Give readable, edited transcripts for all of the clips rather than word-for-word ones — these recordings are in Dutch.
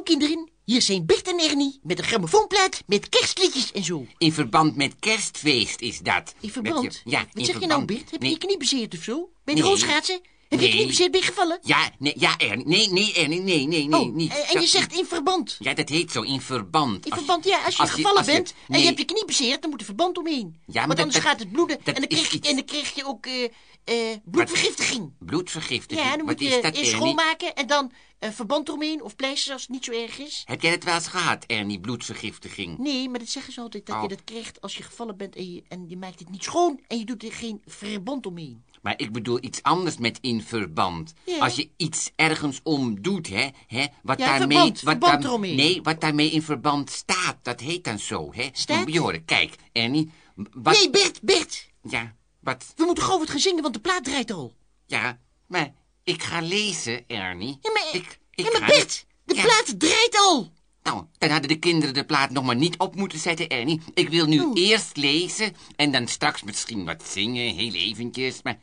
kinderen, hier zijn Bert en Ernie met een grammofoonplaat met kerstliedjes en zo. In verband met kerstfeest is dat. In verband? Ja, Wat zeg je nou, Bert? Heb je je knie bezeerd of zo? Ben je Nee. rolschaatsen? Heb je je knie bezeerd? Ben je gevallen? Ja, Ernie. Nee, Ernie, nee, niet. En je zegt in verband. Ja, dat heet zo, in verband. In verband, ja, als je gevallen bent en nee. je hebt je knie bezeerd, dan moet er verband omheen. Ja, want anders gaat het bloeden dat en dan krijg je ook bloedvergiftiging. Bloedvergiftiging? Ja, dan Wat moet is je dat, eerst Ernie? schoonmaken en dan verband eromheen of pleisters als het niet zo erg is. Heb jij het wel eens gehad, Ernie, bloedvergiftiging? Nee, maar dat zeggen ze altijd, dat Oh. je dat krijgt als je gevallen bent en je maakt het niet schoon en je doet er geen verband omheen. Maar ik bedoel iets anders met in verband. Ja. Als je iets ergens om doet, hè wat Ja, daarmee... verband eromheen. Nee, wat daarmee in verband staat, dat heet dan zo, hè. Staat? Moet je horen, kijk, Ernie, wat... Nee, Bert, Ja, wat... we moeten gewoon wat gaan zingen, want de plaat draait al. Ja, maar ik ga lezen, Ernie. Ja, maar, Ik ja, maar ga Bert, de Ja. plaat draait al. Nou, dan hadden de kinderen de plaat nog maar niet op moeten zetten, Ernie. Ik wil nu eerst lezen en dan straks misschien wat zingen, heel eventjes. Maar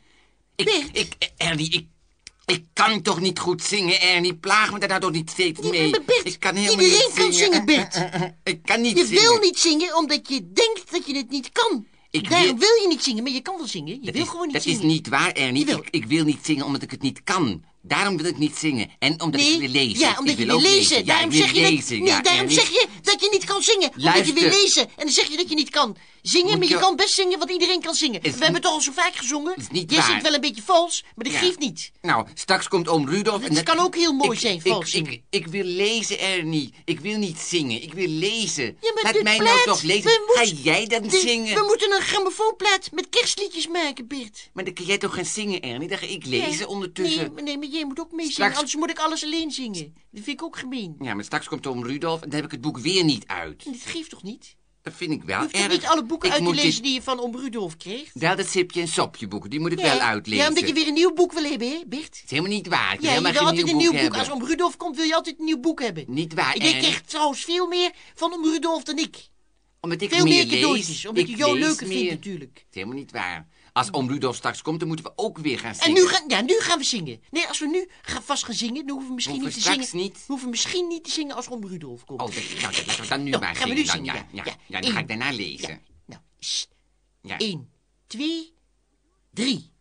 Bert. ik kan toch niet goed zingen, Ernie? Plaag me daar nou toch niet steeds Ja, mee. maar Bert, Ik kan helemaal iedereen niet kan zingen, Bert. Ik kan niet Je zingen. wil niet zingen omdat je denkt dat je het niet kan. Daarom wil je niet zingen, maar je kan wel zingen. Je wil gewoon niet dat zingen. is niet waar, Ernie. Jawel. Ik wil niet zingen omdat ik het niet kan. Daarom wil ik niet zingen. En omdat ik wil lezen. Ja, omdat ik je wil wil ook lezen. Ja, Daarom ik wil zeg je lezen. dat, nee, ja, daarom Ernie. zeg je dat je niet kan zingen. Omdat je wil Luister. lezen. En dan zeg je dat je niet kan zingen, Moet maar je je- kan best zingen, want iedereen kan zingen. We Is hebben niet- toch al zo vaak gezongen. Is niet Jij waar. zingt wel een beetje vals, maar dat Ja. geeft niet. Nou, straks komt oom Rudolf. Dat kan ook heel mooi zijn, vals zingen. Ik wil lezen, Ernie. Ik wil niet zingen. Ik wil lezen. Ja, maar Laat de mij plaat, nou toch lezen. we Ga moeten- jij dan zingen? We moeten een grammofoonplaat met kerstliedjes maken, Bert. Maar dan kun jij toch gaan zingen, Ernie? Dan ga ik lezen Ja. ondertussen. Nee, maar jij moet ook meezingen, Straks- anders moet ik alles alleen zingen. Dat vind ik ook gemeen. Ja, maar straks komt oom Rudolf en dan heb ik het boek weer niet uit. Dat geeft toch niet? Dat vind ik wel Je hoeft toch erg. niet alle boeken Ik uit te moet lezen die je van oom Rudolf kreeg? Wel dat Sipje en Sopje boeken, die moet ik wel uitlezen. Ja, omdat je weer een nieuw boek wil hebben, hè, Bert? Het is helemaal niet waar. Ik wil Ja, je helemaal wil geen altijd een nieuw boek. hebben. Als oom Rudolf komt, wil je altijd een nieuw boek hebben. Niet waar, En jij Ernie. krijgt trouwens veel meer van oom Rudolf dan ik. Omdat ik Veel meer lees. cadeautjes, omdat Ik je jou lees leuker meer. vindt natuurlijk. Het is helemaal niet waar. Als oom Rudolf straks komt, dan moeten we ook weer gaan En zingen. nu gaan we zingen. Nee, als we nu vast gaan zingen, dan hoeven we misschien Hoeven niet te straks zingen. niet? We hoeven misschien niet te zingen als oom Rudolf komt. Oh, nou, dat laten we dan nu Nou, maar gaan we zingen. nu Dan, zingen, ja, ja. ja, dan ga ik daarna lezen. Ja. Nou, sst. Ja. 1, 2, 3.